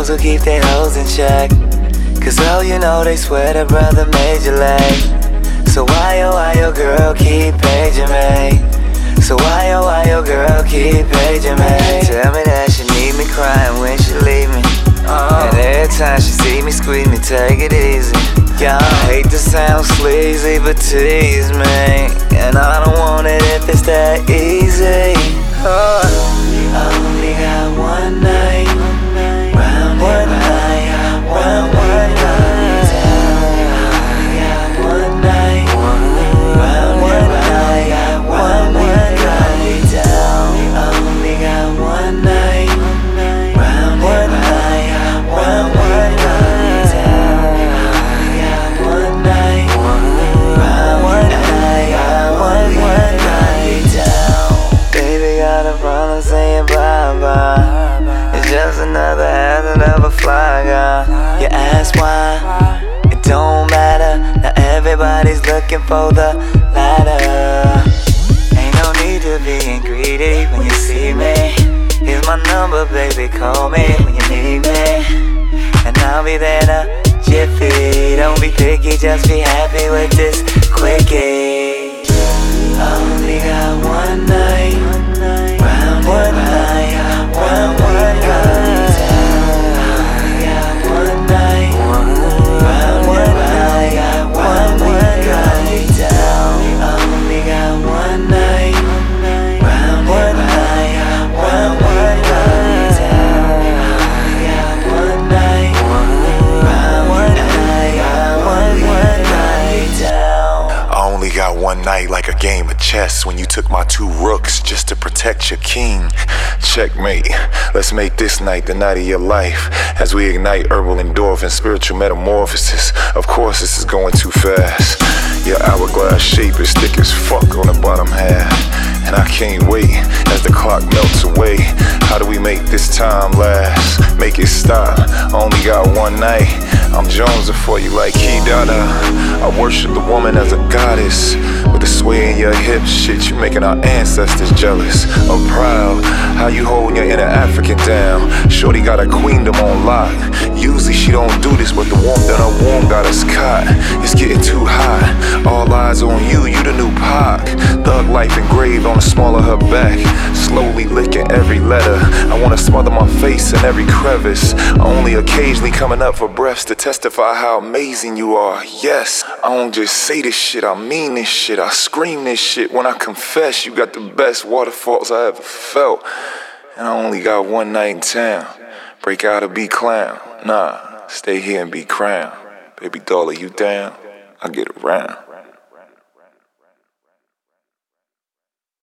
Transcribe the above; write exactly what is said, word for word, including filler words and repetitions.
those who keep their hoes in check. Cause oh, you know they swear their brother made you late. So why oh why your girl keep paging me? So why oh why your girl keep paging me? Tell me that she need me crying when she leave me. Oh. And every time she see me squeeze me, take it easy. Yeah, I hate to sound sleazy, but tease me. And I don't want it if it's that easy. Oh. I only got one night, round one night, round one night. I got one night, round one night, round one night down. I only got one night, round one night, round one night down. I got one night, round one night, round one night down. Baby got a problem saying bye bye. It's just another hazard of a fly guy. You ask why? It don't matter. Now everybody's looking for the ladder. Ain't no need to be greedy when you see me. Here's my number, baby, call me when you need me. And I'll be there in a jiffy. Don't be picky, just be happy with this quickie. I only got one night, round one night, round one night. I got one night, round one night, round one night down. I only got one night, round one night, round one night down. I got one night, round one night, round one night down. I only got one night, like a game of chess, when you took my two rooks just to protect your king. Checkmate. Let's make this night the night of your life, as we ignite herbal endorphin, spiritual metamorphosis. Of course this is going too fast. Your hourglass shape is thick as fuck on the bottom half, and I can't wait as the clock melts away. How do we make this time last? Make it stop. I only got one night. I'm jonesing for you like Key Dada. I worship the woman as a goddess. With the sway in your hips, shit, you making our ancestors jealous. I'm proud how you holding your inner African down. Shorty got a queendom on lock. Usually she don't do this, but the warmth in her womb got us caught. It's getting too hot. All eyes on you, you the new Pac. Thug life engraved on the small of her back. Slowly licking every letter. I wanna smother my face in every crevice. Only occasionally coming up for breaths to testify how amazing you are. Yes, I don't just say this shit, I mean this shit. I scream this shit when I confess. You got the best waterfalls I ever felt. And I only got one night in town. Break out or be clown. Nah, stay here and be crowned. Baby doll, are you down? I'll get around.